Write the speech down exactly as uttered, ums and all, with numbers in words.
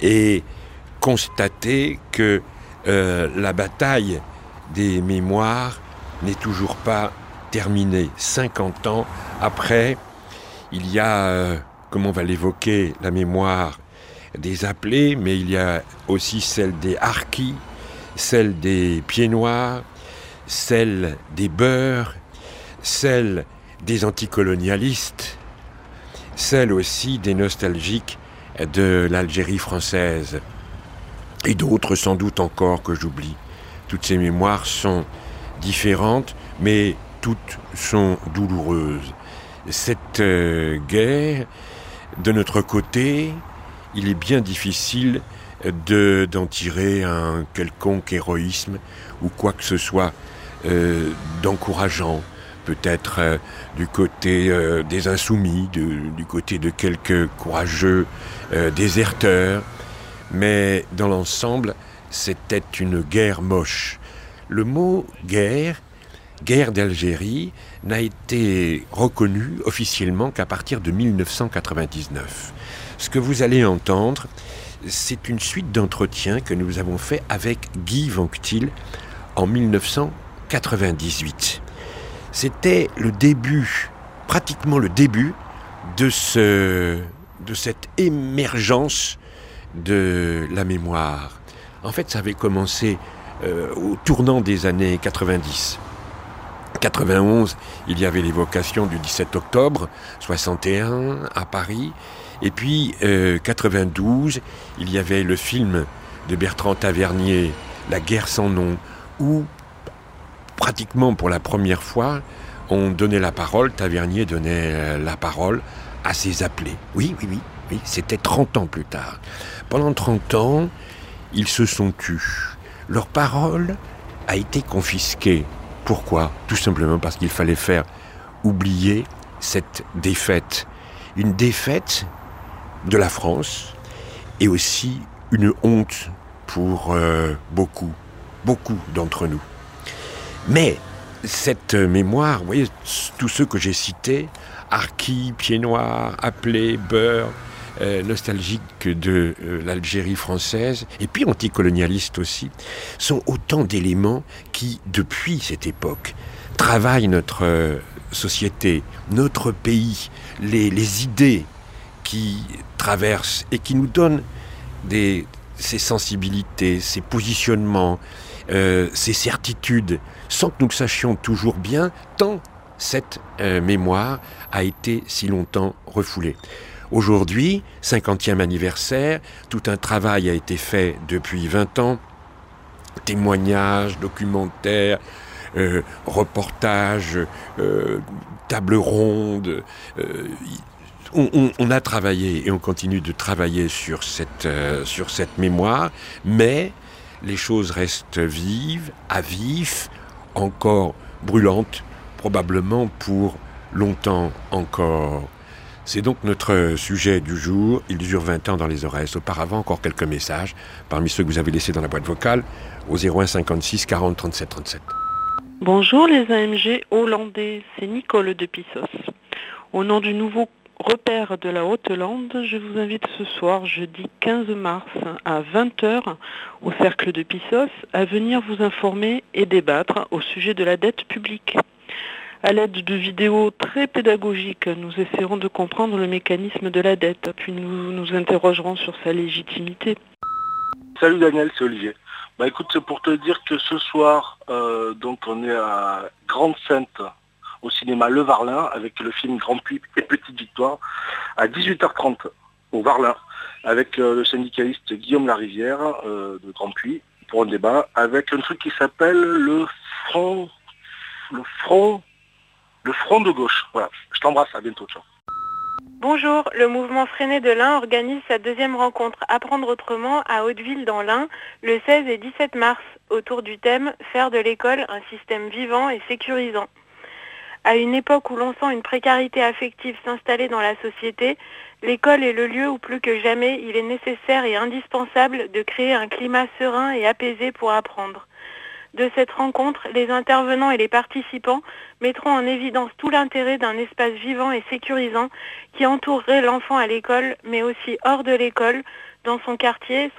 et constater que euh, la bataille des mémoires n'est toujours pas terminée. cinquante ans après, il y a, euh, comme on va l'évoquer, la mémoire des appelés, mais il y a aussi celle des harkis, celle des pieds noirs, celle des beurs, celle des anticolonialistes, celle aussi des nostalgiques de l'Algérie française, et d'autres sans doute encore que j'oublie. Toutes ces mémoires sont différentes, mais toutes sont douloureuses. Cette euh, guerre, de notre côté, il est bien difficile de, d'en tirer un quelconque héroïsme ou quoi que ce soit euh, d'encourageant. Peut-être euh, du côté euh, des insoumis, de, du côté de quelques courageux euh, déserteurs. Mais dans l'ensemble, c'était une guerre moche. Le mot « guerre », guerre d'Algérie, n'a été reconnu officiellement qu'à partir de dix-neuf cent quatre-vingt-dix-neuf. Ce que vous allez entendre, c'est une suite d'entretiens que nous avons fait avec Guy Vanctil en dix-neuf cent quatre-vingt-dix-huit. C'était le début, pratiquement le début de, ce, de cette émergence de la mémoire. En fait, ça avait commencé euh, au tournant des années quatre-vingt-dix. quatre-vingt-onze, il y avait l'évocation du dix-sept octobre soixante et un à Paris. Et puis, euh, quatre-vingt-douze, il y avait le film de Bertrand Tavernier, La guerre sans nom, où, pratiquement pour la première fois, on donnait la parole, Tavernier donnait la parole à ses appelés. Oui, oui, oui, oui, c'était trente ans plus tard. Pendant trente ans, ils se sont tus. Leur parole a été confisquée. Pourquoi ? Tout simplement parce qu'il fallait faire oublier cette défaite. Une défaite de la France et aussi une honte pour euh, beaucoup, beaucoup d'entre nous. Mais cette mémoire, vous voyez, tous ceux que j'ai cités, harkis, pieds noirs, appelés, beurs, euh, nostalgiques de euh, l'Algérie française, et puis anticolonialistes aussi, sont autant d'éléments qui, depuis cette époque, travaillent notre euh, société, notre pays, les, les idées qui traversent et qui nous donnent des, ces sensibilités, ces positionnements, euh, ces certitudes, sans que nous le sachions toujours bien, tant cette euh, mémoire a été si longtemps refoulée. Aujourd'hui, cinquantième anniversaire, tout un travail a été fait depuis vingt ans, témoignages, documentaires, euh, reportages, euh, tables rondes. Euh, on, on, on a travaillé et on continue de travailler sur cette, euh, sur cette mémoire, mais les choses restent vives, à vif, encore brûlantes, probablement pour longtemps encore. C'est donc notre sujet du jour. Il dure vingt ans dans les oreilles. Auparavant, encore quelques messages, parmi ceux que vous avez laissés dans la boîte vocale, au zéro un cinquante-six quarante trente-sept trente-sept. Bonjour les A M G hollandais, c'est Nicole de Pissos. Au nom du nouveau repère de la Haute-Lande, je vous invite ce soir, jeudi quinze mars, à vingt heures, au Cercle de Pissos, à venir vous informer et débattre au sujet de la dette publique. À l'aide de vidéos très pédagogiques, nous essaierons de comprendre le mécanisme de la dette, puis nous nous interrogerons sur sa légitimité. Salut Daniel, c'est Olivier. Bah écoute, c'est pour te dire que ce soir, euh, donc on est à Grande-Sainte, au cinéma Le Varlin, avec le film Grand Puy et Petite Victoire, à dix-huit heures trente, au Varlin, avec euh, le syndicaliste Guillaume Larivière euh, de Grand Puy, pour un débat, avec un truc qui s'appelle le Front... Le Front... Le Front de gauche. Voilà, je t'embrasse, à bientôt, ciao. Bonjour, le mouvement Freiné de l'Ain organise sa deuxième rencontre Apprendre autrement à Hauteville dans l'Ain le seize et dix-sept mars autour du thème « Faire de l'école un système vivant et sécurisant ». À une époque où l'on sent une précarité affective s'installer dans la société, l'école est le lieu où plus que jamais il est nécessaire et indispensable de créer un climat serein et apaisé pour apprendre. De cette rencontre, les intervenants et les participants mettront en évidence tout l'intérêt d'un espace vivant et sécurisant qui entourerait l'enfant à l'école, mais aussi hors de l'école, Dans son quartier,